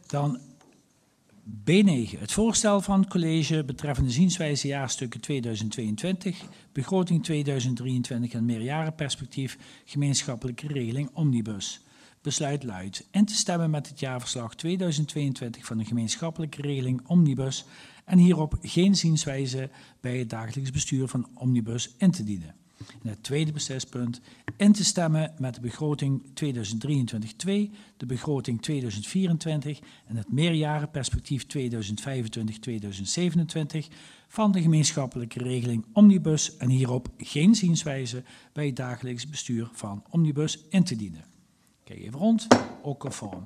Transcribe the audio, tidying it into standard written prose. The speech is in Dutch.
Dan B9. Het voorstel van het college betreffende zienswijze jaarstukken 2022, begroting 2023 en meerjarenperspectief gemeenschappelijke regeling Omnibus. Besluit luidt in te stemmen met het jaarverslag 2022 van de gemeenschappelijke regeling Omnibus en hierop geen zienswijze bij het dagelijks bestuur van Omnibus in te dienen. En het tweede beslispunt, in te stemmen met de begroting 2023-2, de begroting 2024 en het meerjarenperspectief 2025-2027 van de gemeenschappelijke regeling Omnibus en hierop geen zienswijze bij het dagelijks bestuur van Omnibus in te dienen. Kijk even rond, ook conform.